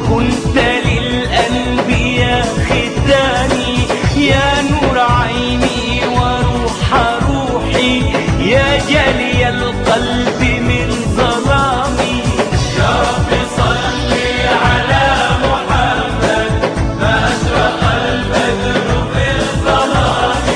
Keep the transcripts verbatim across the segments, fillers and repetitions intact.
كنت للأنبياء ختاني، يا نور عيني وروح روحي، يا جلي القلب من ظلامي. يا رب صل على محمد ما أشرق البدر في الظلام.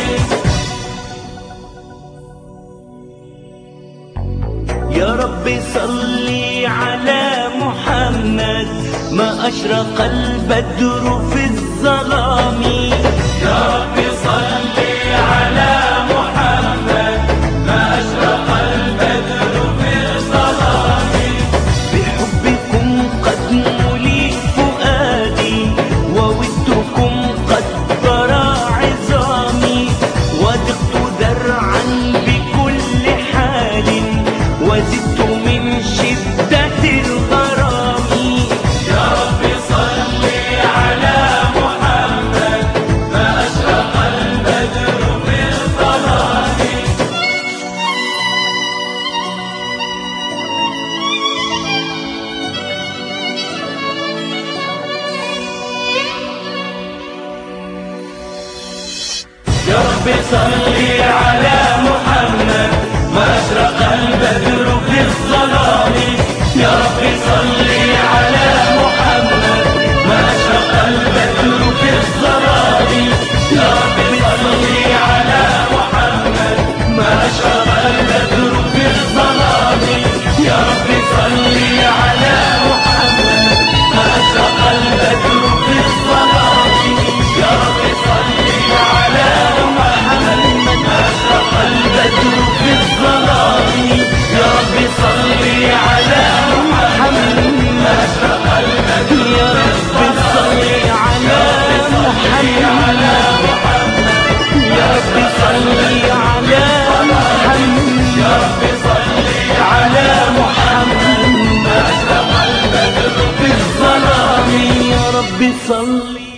يا رب صل على محمد ما أشرق البدر في الظلام. يا رب صل على محمد ما أشرق البدر في الظلام. بحبكم قد ملي فؤادي، وودكم قد برى عظامي، وضقت ذرعا بكل حال، وزدت من شدة الغرام. يا رب صل على محمد ما أشرق البدر في الظلام. يا رب صل على محمد ما أشرق البدر في الظلام. يا رب صل على محمد ما أشرق البدر في الظلام. يا رب صل على محمد ما أشرق البدر في الظلام. يا رب صل على محمد ما أشرق البدر في الظلام. يا رب صل على محمد ما أشرق البدر في الظلام. يا رب صل على محمد ما أشرق البدر يا رب صل على محمد، يا رب صل على محمد، يا رب صل على محمد ما أشرق البدر في الظلام. يا رب صل